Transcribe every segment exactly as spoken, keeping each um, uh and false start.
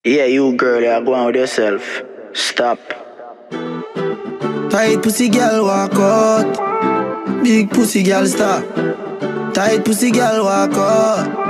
Yeah, you girl, you're going with yourself. Stop. Tight pussy girl walk out. Big pussy girl stop. Tight pussy girl walk out.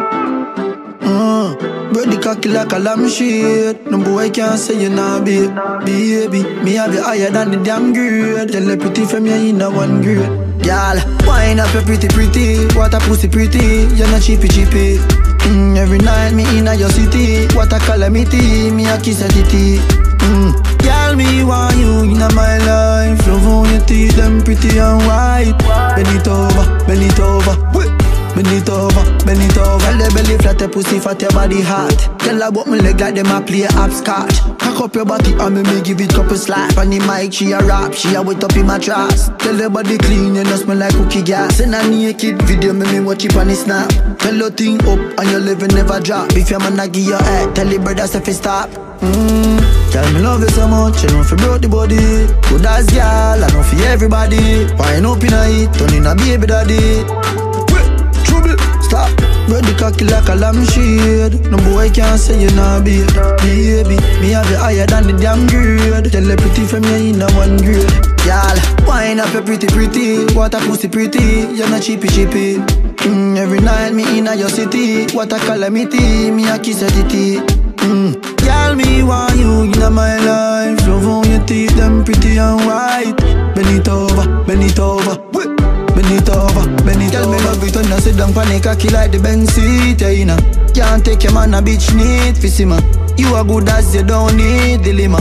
Mm. Brody cocky like a lamb shit. No boy can't say you nah be. Baby, me have you higher than the damn grade. Tell the pretty from you in a one grade. Girl, wine up your pretty pretty. What a pussy pretty. You're not cheapy cheapy. Mm, every night me in a your city. What a calamity. Me a kiss a titty. Mm. Girl, me want you in my life. Love on your teeth, them pretty and white. Bend it over, bend it over. Bend it over, bend it over. Tell the belly flat, your pussy fat, your body hot. Tell her about my leg like them a play hopscotch. Cock up your body and me me give it couple slap. On the mic, she a rap, she a wet up in my tracks. Tell her body clean, you know smell like cookie gas. Send a naked video, me me watch it on the snap. Tell your thing up and your living never drop. If your man a give your head, tell the brothers if it stop. Mm. Tell me love you so much, you know if you broke the body. Good as girl, I know for everybody. Wine up in a heat, turn in a baby daddy. Trouble, stop. Brody cocky like a lamb shade. No boy can't say you nah be. Baby, me have you higher than the damn grade. Tell the pretty from you in a one grade. Y'all, wine up your pretty pretty. What a pussy pretty, you're not cheapy cheapy. Mm, every night me in a your city. What a calamity, me a kiss a titty. Mm. Girl, me want you in my life. Love on your teeth, them pretty and white. Bend it over, bend it over. Bend it over, bend it over. Tell me love it when I sit down panic cocky like the Benz seat, yeah, you know. Can't take your man a bitch need for see man. You are good as you don't need dilemma.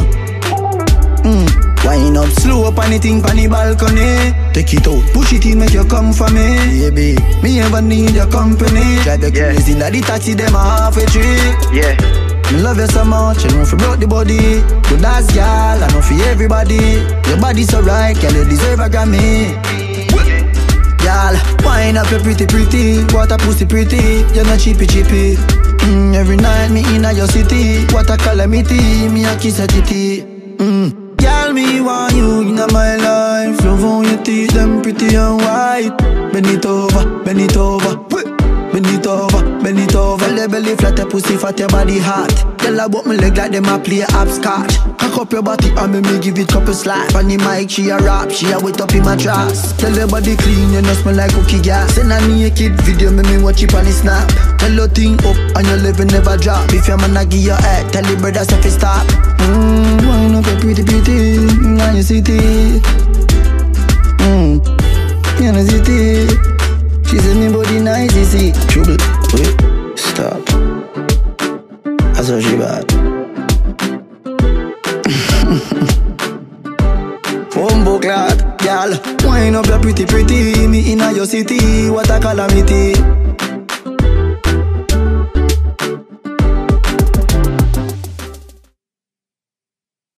Mm. Wind up slow up anything on the balcony. Take it out, push it in, make you come for me. Baby, me ever need your company. Drive your Yeah. crazy like the taxi, them a half a tree. Yeah. Me love you so much, you know if you broke the body. Good as girl, I know for everybody. Your body's so right, girl, you deserve a Grammy. Girl, wine up your pretty pretty. What a pussy pretty, you're not cheapy cheapy. Mm, every night me in a your city. What a calamity, me a kiss a titty. Mm. Girl, me want you in my life. Love on your teeth, them pretty and white. Bend it over, bend it over. Bend it over, bend it over. Tell the belly flat, your pussy fat, your body hot. Tell her about my leg like them a play hopscotch. Cock up your body and me me give it couple slap. On the mic, she a rap, she a wet up in my tracks. Tell her body clean, you know smell like cookie gas. Send a naked video, me me watch it on the snap. Tell your thing up and your living never drop. If your man a give your head, tell the brothers if it stop. Mmm, wine up your pretty pretty, on your city. Mmm, you know city. She said me body nice, you see. Trouble, wait, stop. I saw she bad. Wumbo clad, girl. Wine up your pretty pretty. Me in a your city, what a calamity.